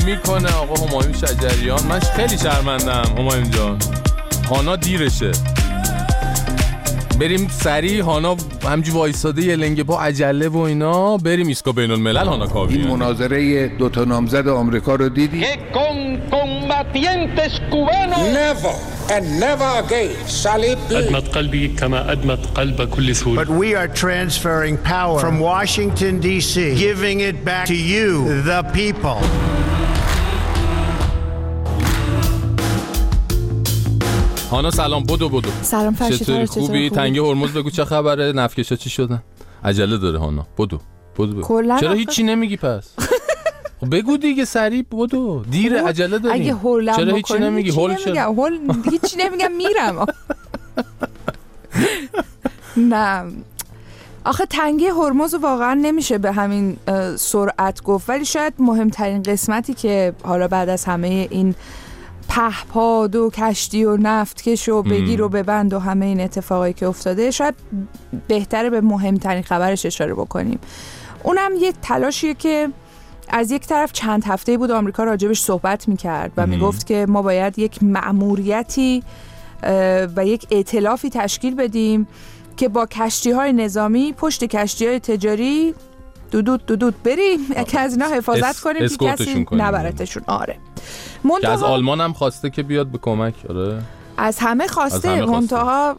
میکنه آقا همایون شجریان. من خیلی شرمندم همایون جان، هانا دیرشه، بریم سریع. هانا همجوری وایساده یه لنگه با عجله و اینا، بریم ایستگاه بین الملل. هانا کاوی این مناظره دوتا نامزد آمریکا رو دیدی؟ And never again shall it be. أدمت قلبي كما أدمت قلب كل سوري. But we are transferring power from Washington D.C., giving it back to you, the people. هانا سلام. بدو سلام فرشید، چطوری؟ خوبی؟ تنگه هرمز بگو چه خبره؟ نفکشا چی شدن؟ عجله داره هانا. بدو چرا هیچی نمیگی پس؟ بگو دیگه سریع بدو، دیر عجله داریم. اگه هولم چرا هیچی نمیگی؟ هول هیچی نمیگم میرم. نه آخه تنگه هرمز واقعا نمیشه به همین سرعت گفت، ولی شاید مهمترین قسمتی که حالا بعد از همه این پهپاد و کشتی و نفتکش و بگیر و ببند و همه این اتفاقایی که افتاده، شاید بهتره به مهمترین خبرش اشاره بکنیم. اونم یه تلاشیه که از یک طرف چند هفته‌ای بود آمریکا راجبش صحبت میکرد و میگفت که ما باید یک مأموریتی و یک ائتلافی تشکیل بدیم که با کشتی‌های نظامی پشت کشتی‌های تجاری دودود بریم که از اینا حفاظت کنیم که کسی نبرتشون. آره که از آلمان هم خواسته که بیاد به کمک. آره از همه خواسته. منتها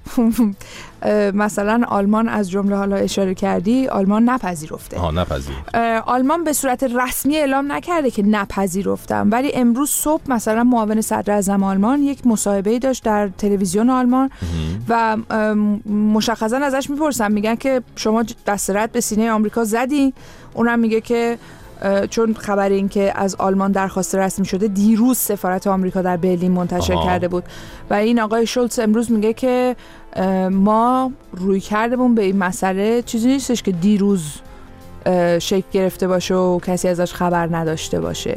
مثلا آلمان از جمله حالا اشاره کردی، آلمان نپذیرفته. آلمان به صورت رسمی اعلام نکرده که نپذیرفتم، ولی امروز صبح مثلا معاون صدر اعظم آلمان یک مصاحبه‌ای داشت در تلویزیون آلمان و مشخصا ازش میپرسن، میگن که شما دست رد به سینه آمریکا زدی؟ اونم میگه که چون خبر این که از آلمان درخواست رسمی شده دیروز سفارت آمریکا در برلین منتشر کرده بود و این آقای شولتز امروز میگه که ما روی کردمون به این مسئله چیزی نیستش که دیروز شکل گرفته باشه و کسی ازش خبر نداشته باشه.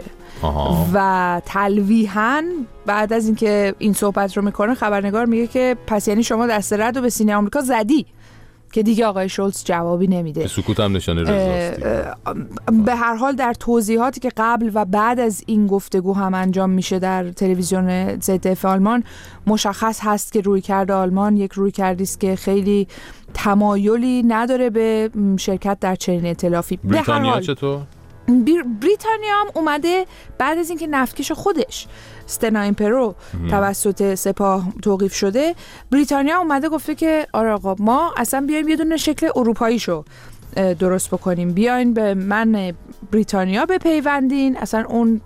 و تلویحاً بعد از اینکه این صحبت رو میکنه خبرنگار میگه که پس یعنی شما دست رد رو به سینه آمریکا زدی؟ که دیگه آقای شولتز جوابی نمیده. به سکوت هم نشانه رضاست. به هر حال در توضیحاتی که قبل و بعد از این گفتگو هم انجام میشه در تلویزیون ZDF آلمان مشخص هست که رویکرد آلمان یک رویکردی است که خیلی تمایلی نداره به شرکت در چنین ائتلافی. بریتانیا چطور؟ بریتانیا هم اومده بعد از اینکه نفتکش خودش استنایپرو توسط سپاه توقیف شده، بریتانیا اومده گفته که آره آقا ما اصلا بیایم یه دونه شکل اروپاییشو درست بکنیم، بیاین به من بریتانیا بپیوندین، اصلا اون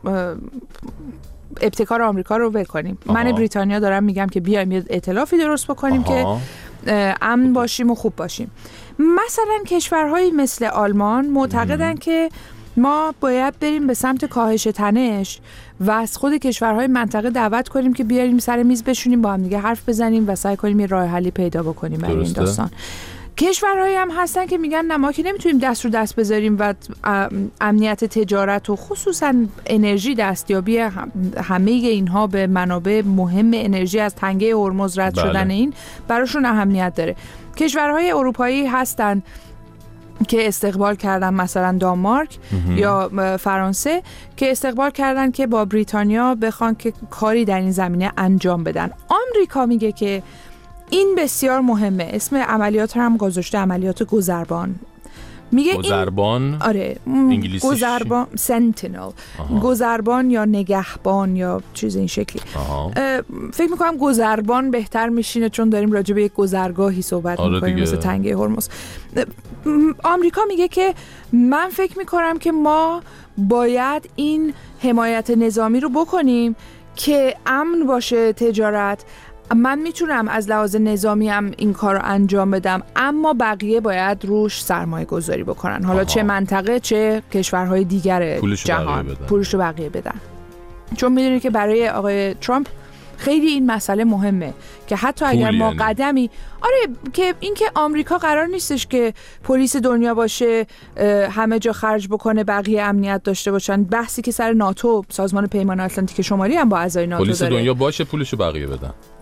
ابتکار آمریکا رو بکنیم. من بریتانیا دارم میگم که بیایم یه ائتلافی درست بکنیم که امن باشیم و خوب باشیم. مثلا کشورهایی مثل آلمان معتقدن که ما باید بریم به سمت کاهش تنش و از خود کشورهای منطقه دعوت کنیم که بیاریم سر میز بشونیم با هم دیگه حرف بزنیم و سعی کنیم یه راه حلی پیدا بکنیم برای این داستان. کشورهایی هم هستن که میگن نه ما که نمیتونیم دست رو دست بذاریم و امنیت تجارت و خصوصا انرژی، دستیابی همه اینها به منابع مهم انرژی از تنگه هرمز رد شدن این براشون اهمیت داره. کشورهای اروپایی هستن که استقبال کردن، مثلا دانمارک یا فرانسه که استقبال کردن که با بریتانیا بخوان که کاری در این زمینه انجام بدن. آمریکا میگه که این بسیار مهمه، اسم عملیات هم گذاشته عملیات گذربان. میگه گذربان؟ آره گذربان، سنتینل، گذربان یا نگهبان یا چیز این شکلی. فکر میکنم گذربان بهتر میشینه چون داریم راجع به یک گذرگاهی صحبت میکنیم مثل تنگه هرمز. آمریکا میگه که من فکر میکنم که ما باید این حمایت نظامی رو بکنیم که امن باشه تجارت. من میتونم از لحاظ نظامی هم این کار رو انجام بدم، اما بقیه باید روش سرمایه گذاری بکنن، حالا چه منطقه چه کشورهای دیگر جهان پولش رو بقیه بدن. چون میدونی که برای آقای ترامپ خیلی این مسئله مهمه که حتی اگر ما قدمی که اینکه آمریکا قرار نیستش که پلیس دنیا باشه، همه جا خرج بکنه، بقیه امنیت داشته باشن. بحثی که سر ناتو، سازمان پیمان آتلانتیک شمالی هم با اعضای ناتو پلیس داره. دنیا باشه پولشو بقیه بدن.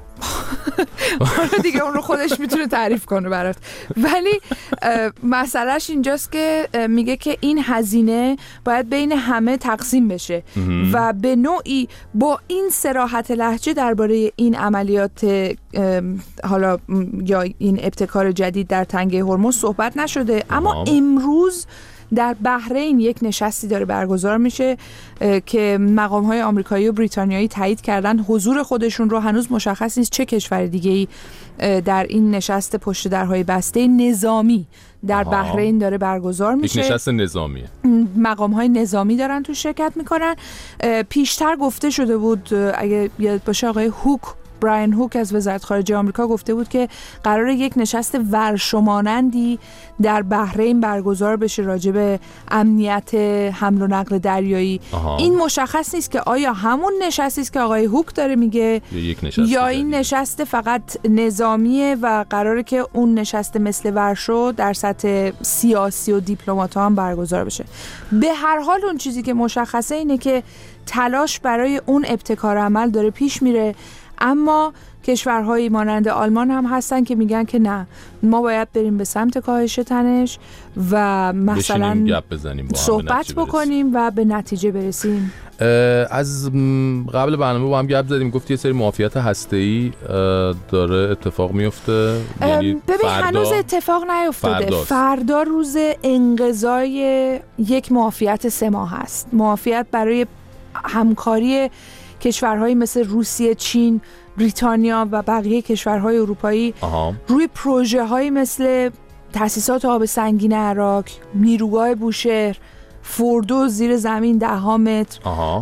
حالا دیگه اون رو خودش میتونه تعریف کنه برات. ولی مسئلهش اینجاست که میگه که این هزینه باید بین همه تقسیم بشه و به نوعی با این صراحت لهجه درباره این عملیات حالا یا این ابتکار جدید در تنگه هرمز صحبت نشده. اما امروز در بحرین یک نشستی داره برگزار میشه که مقام‌های آمریکایی و بریتانیایی تایید کردن حضور خودشون رو. هنوز مشخص نیست چه کشور دیگه‌ای در این نشست پشت درهای بسته نظامی در بحرین داره برگزار میشه. یک نشست نظامیه. مقام‌های نظامی دارن تو شرکت میکنن. پیشتر گفته شده بود، اگه یاد باشه، آقای براین هوک از وزارت خارجه آمریکا گفته بود که قراره یک نشست ورشومانندی در بحرین برگزار بشه راجع به امنیت حمل و نقل دریایی. این مشخص نیست که آیا همون نشستی است که آقای هوک داره میگه یا این نشست فقط نظامیه و قراره که اون نشست مثل ورشو در سطح سیاسی و دیپلمات‌ها هم برگزار بشه. به هر حال اون چیزی که مشخصه اینه که تلاش برای اون ابتکار عمل داره پیش میره، اما کشورهایی مانند آلمان هم هستن که میگن که نه، ما باید بریم به سمت کاهش تنش و مثلا صحبت بکنیم و به نتیجه برسیم. از قبل برنامه با هم گپ زدیم، گفتی یه سری معافیت هسته‌ای داره اتفاق میفته. ببین هنوز اتفاق نیفتاده. فردا روز انقضای یک معافیت 3 ماه هست. معافیت برای همکاری کشورهایی مثل روسیه، چین، بریتانیا و بقیه کشورهای اروپایی روی پروژه‌هایی مثل تأسیسات آب سنگین عراق، نیروگاه بوشهر، فوردو زیر زمین 10 متر،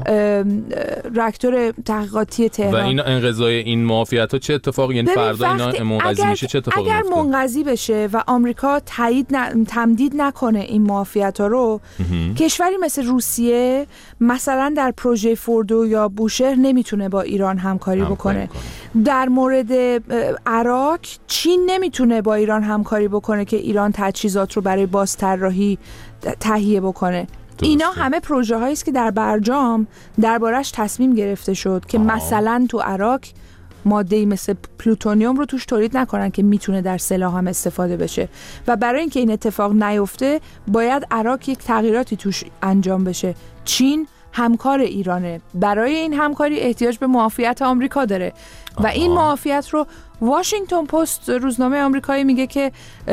راکتور تحقیقاتی تهران. و این انقضای این معافیت‌ها چه اتفاقی؟ یعنی فردا اینا منقضی میشه چه اتفاقی اگر منقضی بشه و آمریکا تمدید نکنه این معافیت‌ها رو، کشوری مثل روسیه مثلا در پروژه فوردو یا بوشهر نمیتونه با ایران همکاری بکنه. در مورد عراق چین نمیتونه با ایران همکاری بکنه که ایران تجهیزات رو برای بازطراحی تهیه بکنه. اینا همه پروژه هایی است که در برجام دربارش تصمیم گرفته شد که مثلا تو عراق ماده‌ای مثل پلوتونیوم رو توش تولید نکنن که میتونه در سلاح هم استفاده بشه. و برای اینکه این اتفاق نیفته باید عراق یک تغییراتی توش انجام بشه. چین همکار ایرانه، برای این همکاری احتیاج به معافیت آمریکا داره و این معافیت رو واشنگتن پست روزنامه آمریکایی میگه که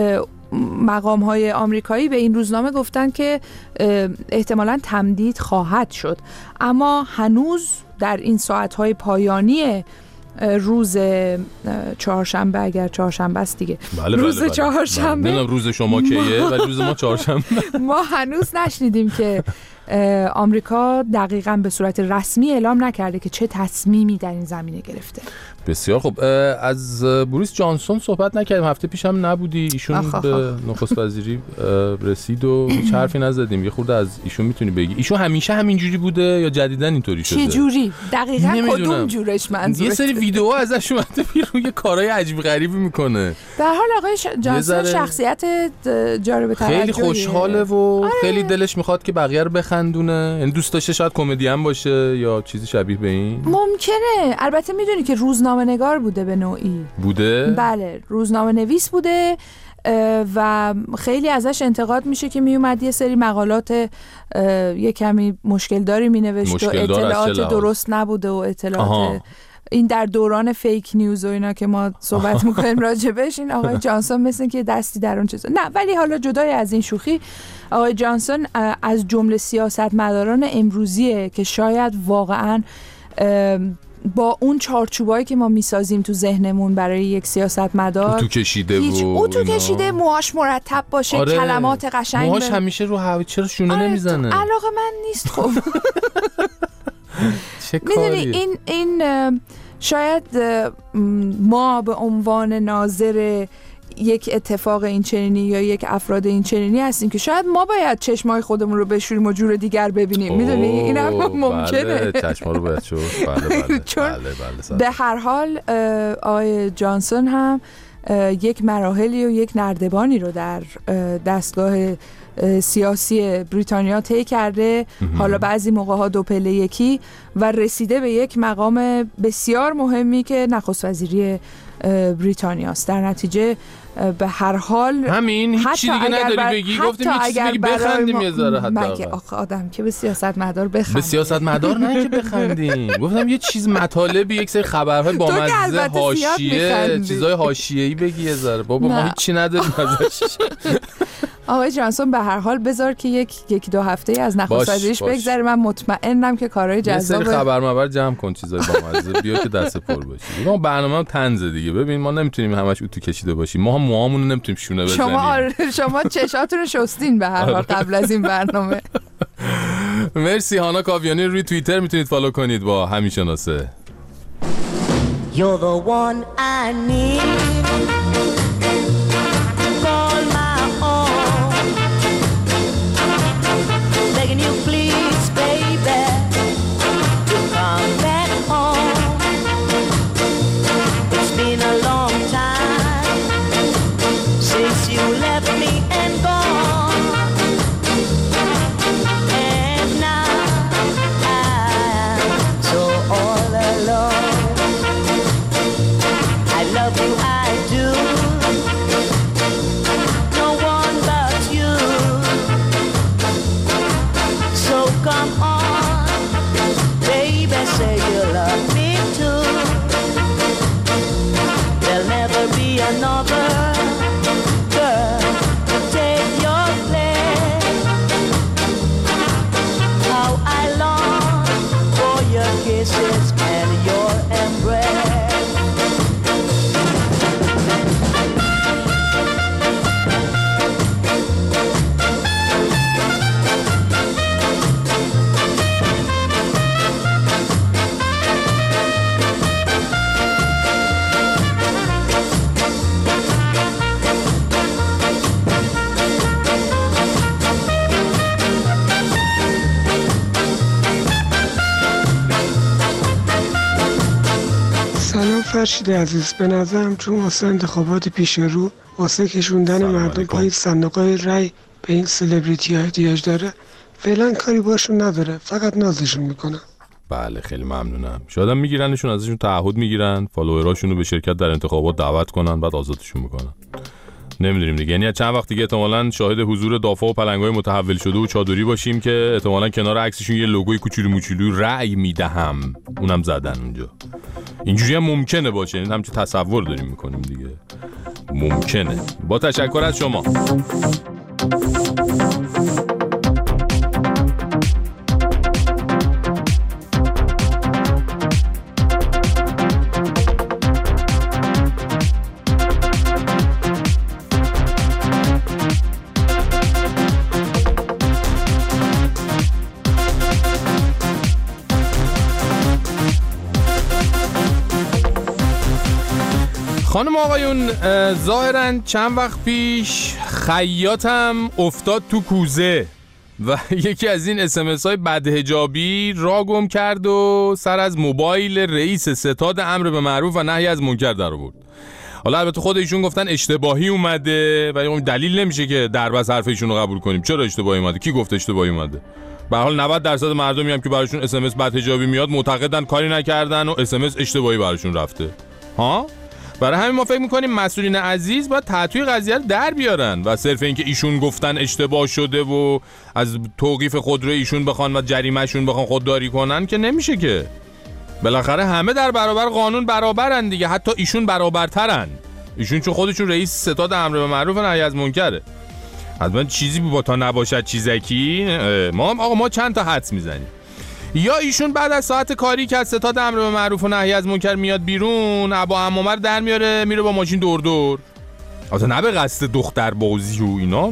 مقام‌های آمریکایی به این روزنامه گفتن که احتمالاً تمدید خواهد شد، اما هنوز در این ساعت‌های پایانی روز چهارشنبه، اگر چهارشنبه است دیگه، روز چهارشنبه، نمیدونم روز شما کیه ولی روز ما چهارشنبه، ما هنوز نشنیدیم که آمریکا دقیقاً به صورت رسمی اعلام نکرده که چه تصمیمی در این زمینه گرفته. بسیار خوب. از بوریس جانسون صحبت نکردیم، هفته پیش هم نبودی، ایشون به نخست وزیری رسید و هیچ حرفی نزدیم. یه خورده از ایشون میتونی بگی ایشون همیشه همینجوری بوده یا جدیداً اینطوری شده؟ چه جوری؟ دقیقاً کدوم جورش منظورت؟ یه سری ویدیوها ازش اومده بیرون، یه کارهای عجیب غریبی میکنه. به هر حال آقای جانسون شخصیت جالب توجهیه، خیلی خوشحاله و خیلی دلش میخواد که بقیه رو بخندونه. یعنی دوست داشته شاید کمدین باشه یا چیزی شبیه به این. ممکنه. البته میدونی که روزنامه‌نگار بوده، به نوعی بوده. بله، روزنامه نویس بوده و خیلی ازش انتقاد میشه که میومد یه سری مقالات یه کمی مشکل داری مینوشت و اطلاعات درست نبوده و اطلاعات این در دوران فیک نیوز و اینا که ما صحبت میکنیم راجبش. این آقای جانسون مثل که دستی در اون چیزا نه. ولی حالا جدای از این شوخی، آقای جانسون از جمله سیاستمداران امروزیه که شاید واقعاً با اون چارچوبایی که ما میسازیم تو ذهنمون برای یک سیاستمدار تو کشیده موهاش مرتب باشه، کلمات قشنگ، موهاش همیشه رو هوا، چرا شونه نمیزنه؟ علاقه من نیست. خب میدونی این شاید ما به عنوان ناظر یک اتفاق این چنینی یا یک افراد این چنینی هستیم که شاید ما باید چشمای خودمون رو بشوریم و جور دیگر ببینیم. میدونی این هم ممکنه. بله، چشما رو باید شور. بله چون به هر حال آقای جانسون هم یک مراحلی و یک نردبانی رو در دستگاه سیاسی بریتانیا طی کرده، حالا بعضی موقع‌ها دو پله یکی، و رسیده به یک مقام بسیار مهمی که نخست وزیری بریتانیاست. در نتیجه به هر حال همین هیچ چیزی دیگه نداری بگی؟ گفتیم یه چیزی بگی بخندیم یه ذره. مگه آدم که به سیاستمدار بخنده؟ به سیاستمدار نه که بخندیم، گفتم یه چیز مطالبی، یک سری خبرهای با مزه، حاشیه، چیزای حاشیه‌ای بگی یه ذره. بابا ما هیچی نداریم ازش. آقای جانسون به هر حال بذار که یک دو هفته از نخست وزیریش بگذره، من مطمئنم که کارهای جذاب. یه سری خبر جمع کن، چیزای بامزه بیا که دست پر باشی. ما برنامه‌ام طنز دیگه. ببین ما نمیتونیم همش اتو کشیده باشیم، ما هم موهامون رو نمیتونیم شونه بزنیم. شما چشاتون رو شستین به هر حال قبل از این برنامه. مرسی. هانا کاویانی روی توییتر میتونید فالو کنید با همین شناسه. You're the one I need. Call my own. Begging you please, baby, to come back home. It's been a long time since you left me and gone. And now I'm so all alone. I love you, I do. No one but you. So come on, baby, say you love me too. There'll never be another girl to take your place. How I long for your kisses and your embrace. سلام فرشید عزیز، به نظرم چون واسه انتخابات پیش رو واسه کشوندن مردم پای صندوق‌های رای به این سلبریتی ها احتیاج داره، فعلا کاری باشون نداره، فقط نازشون میکنه. بله خیلی ممنونم. شاید میگیرنشون، ازشون تعهد میگیرن فالووراشون رو به شرکت در انتخابات دعوت کنن، بعد آزادشون میکنن. نمیدونیم دیگه، یعنی چند وقت دیگه احتمالاً شاهد حضور دافا و پلنگای متحول شده و چادری باشیم که احتمالاً کنار عکسشون یه لوگوی کوچولو موچولو رأی میدهم اونم زدن اونجا. اینجوری هم ممکنه باشه، یعنی همچین تصور داریم میکنیم دیگه، ممکنه. با تشکر از شما. خانم آقایون، ظاهراً چند وقت پیش خیاطم افتاد تو کوزه و یکی از این SMS های بدحجابی را گم کرد و سر از موبایل رئیس ستاد امر به معروف و نهی از منکر در آورد. حالا البته خود ایشون گفتن اشتباهی اومده و دلیل نمیشه که دربست حرف ایشون رو قبول کنیم. چرا اشتباهی اومده؟ کی گفت اشتباهی اومده؟ به هر حال 90% مردمی هم که براشون SMS بدحجابی میاد معتقدن کاری نکردن و SMS اشتباهی براشون رفته. ها؟ برای همین ما فکر میکنیم مسئولین عزیز باید تحتوی قضیه رو در بیارن و صرف اینکه ایشون گفتن اشتباه شده و از توقیف خودرو ایشون بخوان و جریمه‌شون بخوان خودداری کنن که نمیشه که. بالاخره همه در برابر قانون برابرن دیگه، حتی ایشون برابرترن. ایشون چون خودشون رئیس ستاد امر به معروف و نهی از منکره. حتما چیزی با تا نباشد چیزکی. ما چند تا حدس میزنیم. یا ایشون بعد از ساعت کاری که از ستاد امر به معروف و نهی از منکر میاد بیرون، ابا عمامه رو در میاره میره با ماشین دور البته نه به قصد دختر بازی و اینا،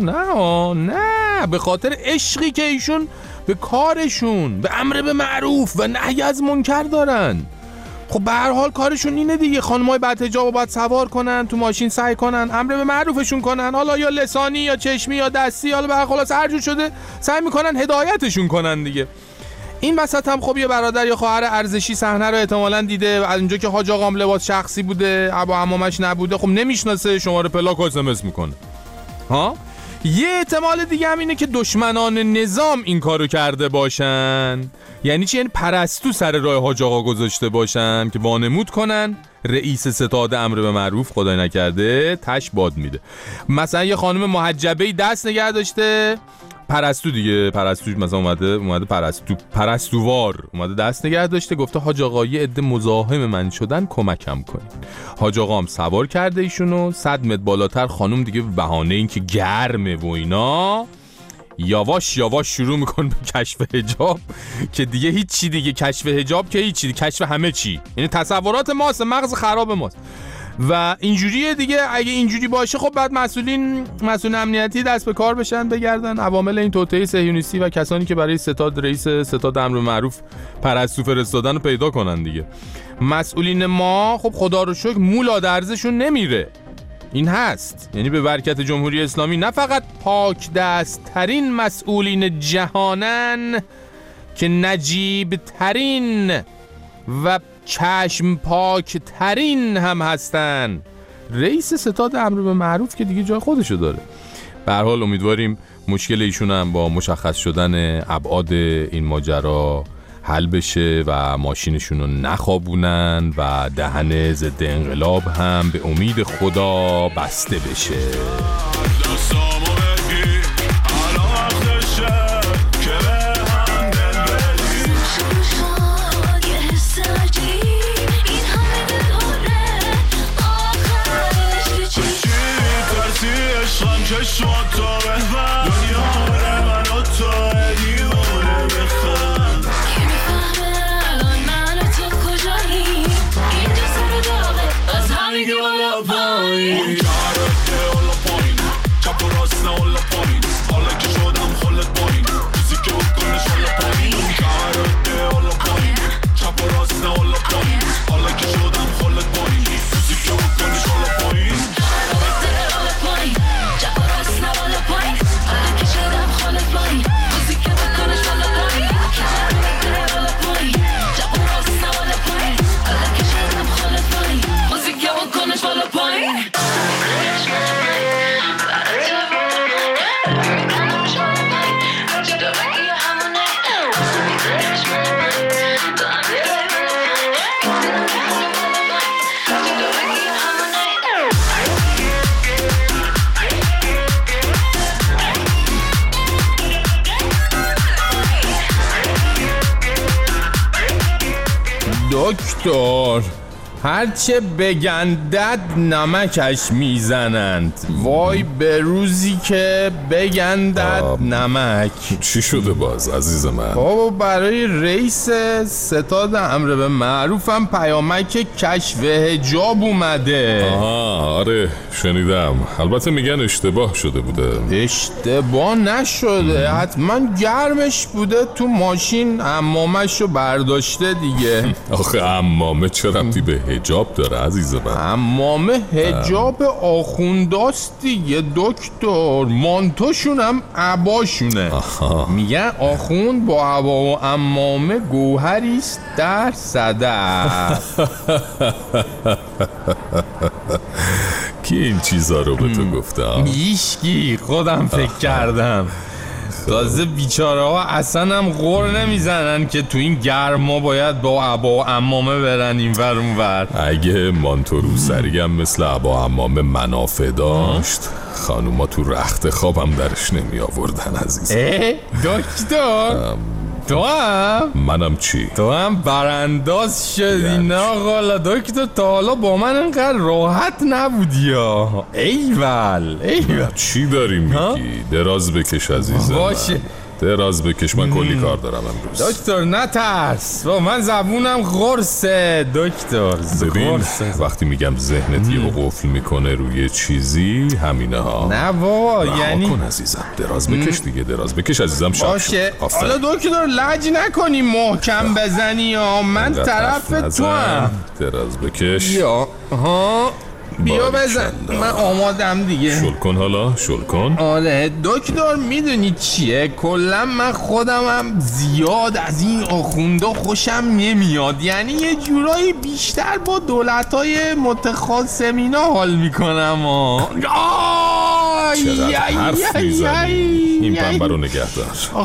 نه به خاطر عشقی که ایشون به کارشون، به امر به معروف و نهی از منکر دارن. خب به هر حال کارشون اینه دیگه، خانمای بدحجابو باید سوار کنن تو ماشین، سعی کنن امر به معروفشون کنن، حالا یا لسانی یا چشمی یا دستی، حالا به هر خلاص هر جور شده سعی میکنن هدایتشون کنن دیگه. این وسط هم خب یه برادر یا خواهر ارزشی صحنه رو احتمالاً دیده، از اونجا که حاج آقام لباس شخصی بوده، ابا عمامش نبوده، خب نمیشناسه، شماره پلاک اس ام اس میکنه. ها؟ یه احتمال دیگه هم اینه که دشمنان نظام این کارو کرده باشن. یعنی چی؟ یعنی پرستو سر راه حاج آقا گذاشته باشن که وانمود کنن رئیس ستاد امر به معروف خدای نکرده تش باد میده. مثلا یه خانم محجبه‌ای دست نگه داشته، پرستو دیگه، پرستو مثلا اومده پرستووار اومده دست نگه داشته، گفته حاج آقا یه عده مزاحم من شدن کمکم کنین. حاج آقا هم سوار کرده ایشونو 100 متر بالاتر. خانم دیگه به بهانه اینکه گرمه و اینا یواش یواش شروع میکنه به کشف حجاب که دیگه هیچی دیگه، کشف حجاب که هیچی، کشف همه چی، یعنی تصورات ماست، مغز خراب ماست و اینجوریه دیگه. اگه اینجوری باشه خب بعد مسئول امنیتی دست به کار بشن، بگردن عوامل این توطئه صهیونیستی و کسانی که برای رئیس ستاد امر معروف پرستو فرستادن رو پیدا کنن دیگه. مسئولین ما خب خدا رو شکر مولا درزشون نمیره، این هست. یعنی به برکت جمهوری اسلامی نه فقط پاک دست ترین مسئولین جهانن که نجیب ترین و چشم پاک ترین هم هستن. رئیس ستاد امر به معروف که دیگه جای خودشو داره. به هر حال امیدواریم مشکل ایشون هم با مشخص شدن ابعاد این ماجرا حل بشه و ماشینشون رو نخوابونن و دهن ضد انقلاب هم به امید خدا بسته بشه. دکتر هرچه بگندد نمکش میزنند، وای به روزی که بگندد نمک. چی شده باز عزیز من؟ بابا برای رئیس ستاد امر به معروفم پیامک کشف حجاب اومده. آره شنیدم، البته میگن اشتباه شده بوده. اشتباه نشده، حتما گرمش بوده تو ماشین، عمامش رو برداشته دیگه. آخه عمامه چه ربطی به حجاب داره عزیز من؟ عمامه حجاب آخونداست دیگه دکتر، مانتوشون هم عباشونه. میگن آخوند با عبا و عمامه گوهریست در صدف. کی این چیزا رو به تو گفتم؟ هیچکی، خودم فکر کردم. تازه بیچاره ها اصلا هم غر نمیزنن که تو این گرما باید با عبا و عمامه برن این ور اون ور. اگه مانتو روسری هم مثل عبا و عمامه منافع داشت، خانوما تو رخت خواب هم درش نمی آوردن عزیزم. دکتر تو هم؟ منم چی؟ تو هم برانداز شدی. نه غالا دکتر، تا حالا با من انقدر راحت نبودی ها. ایول چی داری میگی؟ دراز بکش عزیزم. باشه دراز بکش، من کلی کار دارم امروز. دکتر نترس، من زبونم قرصه دکتر. ببین وقتی میگم ذهنت یهو قفل میکنه روی چیزی، همینه ها. نه بابا یعنی کن عزیزم، دراز بکش دیگه، دراز بکش عزیزم. باشه حالا دکتر لج نکنی، محکم بزنی ها، من طرف تو هم. دراز بکش. یا ها بیا بزن، من آمادم دیگه. شل کن حالا، شل کن. آره دکتر میدونی چیه، کلا من خودم هم زیاد از این آخوندا خوشم نمیاد، یعنی یه جورایی بیشتر با دولتای متخاصمینا حال میکنم. چقدر حرف میزنی. این پنبه رو نگه دار.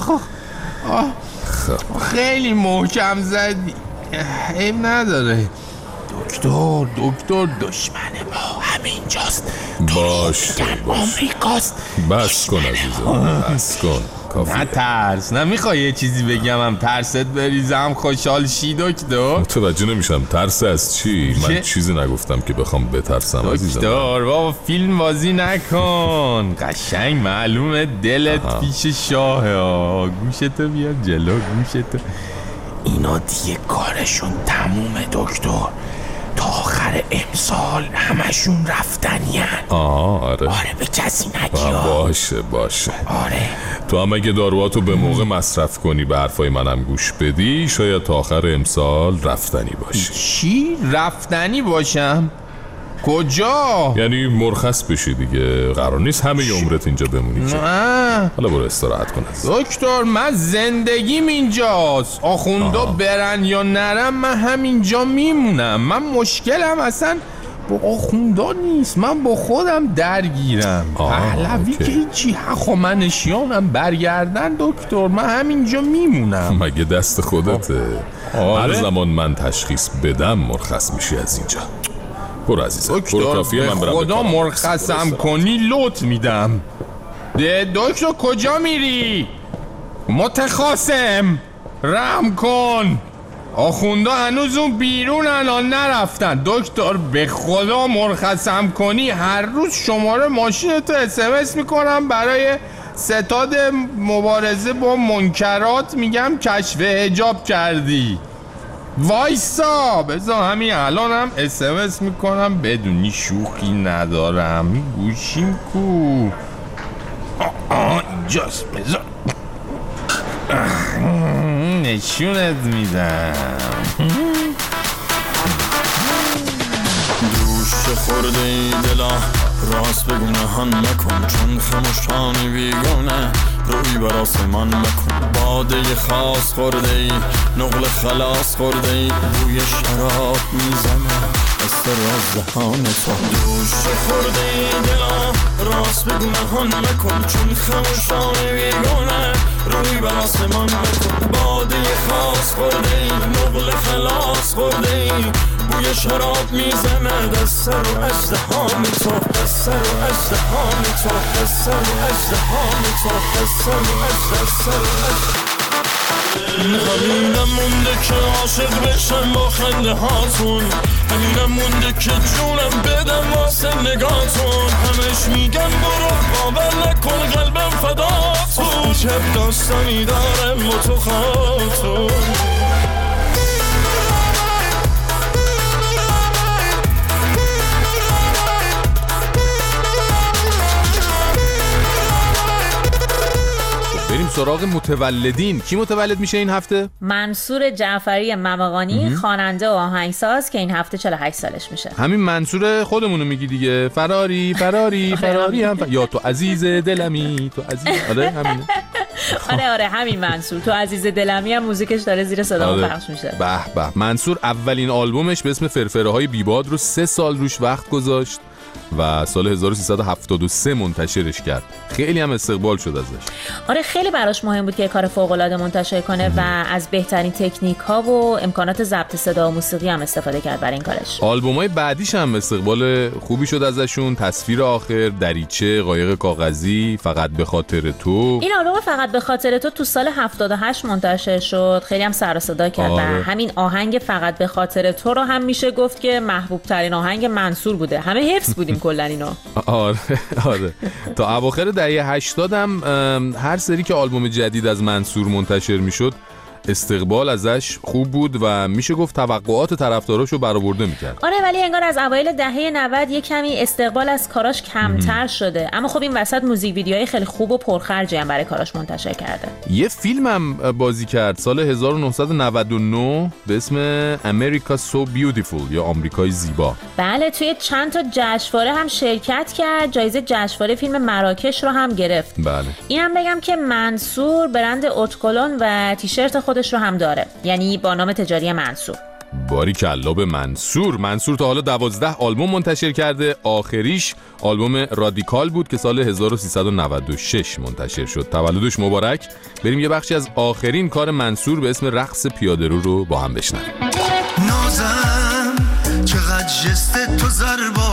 خیلی محکم زدی. عیب نداره. دکتر دشمن ما همینجاست. باشه آمریکاست. بس کن عزیزم، بس کن. نه ترس، نمیخوای یه چیزی بگم ترست بریزم خوشحال شی دکتر؟ متوجه نمیشم ترس از چی؟ من چیزی نگفتم که بخوام بترسم عزیزم. دکتر بابا فیلم بازی نکن، قشنگ معلومه دلت پیش شاهه. گوشتو بیار جلو، گوشتو. اینا دیگه کارشون تمومه دکتر، تا آخر امسال همشون رفتنین. آره به کسی نگی. باشه. آره تو هم اگه داروهاتو به موقع مصرف کنی، به حرفای منم گوش بدی، شاید تا آخر امسال رفتنی باشی. چی؟ رفتنی باشم؟ کجا؟ یعنی مرخص بشی دیگه. قرار نیست همه عمرت اینجا بمونی که. حالا برو استراحت کن. دکتر من زندگیم اینجاست. آخوندا برن یا نرم من همینجا میمونم. من مشکلم اصلا با آخوندا نیست، من با خودم درگیرم. پهلوی که هیچی، هخامنشیانم برگردن دکتر، من همینجا میمونم. مگه دست خودته؟ هر زمان من تشخیص بدم مرخص میشی از اینجا. برو عزیزم، برو. کافیه من برم خدا مرخصم کنی لط میدم. دکتر کجا میری؟ متخاصم رحم کن. آخوندا هنوز اون بیرون الان نرفتن. دکتر به خدا مرخصم کنی هر روز شماره ماشینتو SMS میکنم برای ستاد مبارزه با منکرات، میگم کشف حجاب کردی. وایسا بذار همین الان هم SMS میکنم، بدونی شوخی ندارم. گوشیم کو؟ اینجاست، بذار نشونت میدم. دوش خورده ای دلا، راست بگو نهان نکن، چون خموشانی بیگونه روی بر آسمان بکن. باده خاص خورده ای، نقل خلاص خورده ای، بوی شراب میزنه از دهان تو. دوش خورده ای دلا، راست بگو نهان نکن، چون خموشانی بیگونه روی بر آسمان بکن. باده خاص خورده ای، نقل خلاص خورده ای، بوی شراب میزنه دست رو ازدهان تو، دست رو ازدهان تو، دست رو ازدهان تو، دست رو همینم مونده که عاشق بشم با خنده هاتون، همینم مونده که جونم بدم واسه نگاهتون. همش میگم برو باور نکن قلبم فداتون، چه داستانی داره با تو خاتون. بریم سراغ متولدین. کی متولد میشه این هفته؟ منصور جعفری ممقانی، خواننده و آهنگساز که این هفته 48 سالش میشه. همین منصور خودمونو میگی دیگه. فراری هم یا تو عزیز دلمی، تو عزیز. آره همین. آره همین منصور. تو عزیز دلمی هم موزیکش داره زیر صدا پخش میشه. به منصور اولین آلبومش به اسم فرفره های بیباد رو 3 سال روش وقت گذاشت و سال 1373 منتشرش کرد. خیلی هم استقبال شد ازش. آره خیلی براش مهم بود که کار فوق‌العاده منتشر کنه و از بهترین تکنیک ها و امکانات ضبط صدا و موسیقی هم استفاده کرد برای این کارش. آلبوم‌های بعدیش هم استقبال خوبی شد ازشون. تصویر آخر، دریچه، قایق کاغذی، فقط به خاطر تو. این آلبوم فقط به خاطر تو سال 78 منتشر شد. خیلی هم سر و صدا کرد و همین آهنگ فقط به خاطر تو رو هم میشه گفت که محبوب ترین آهنگ منصور بوده. همه حفظ بودیم کلا اینا. آره تا اواخر دهه 80 هم هر سری که آلبوم جدید از منصور منتشر میشد استقبال ازش خوب بود و میشه گفت توقعات طرفداراشو برآورده میکرد. آره ولی انگار از اوایل دهه 90 یه کمی استقبال از کاراش کمتر شده. اما خب این وسط موزیک ویدیوهای خیلی خوب و پرخرجی هم برای کاراش منتشر کرده. یه فیلم هم بازی کرد سال 1999 به اسم America So Beautiful یا آمریکای زیبا. بله توی چند تا جشنواره هم شرکت کرد. جایزه جشنواره فیلم مراکش رو هم گرفت. بله. اینم بگم که منصور برند اوتکلون و تیشرت خودش رو هم داره، یعنی با نام تجاری منصور. باریکلا به منصور تا حالا 12 آلبوم منتشر کرده. آخریش آلبوم رادیکال بود که سال 1396 منتشر شد. تولدش مبارک. بریم یه بخشی از آخرین کار منصور به اسم رقص پیاده‌رو رو با هم بشنویم. نازم چقدر جست تو ضربا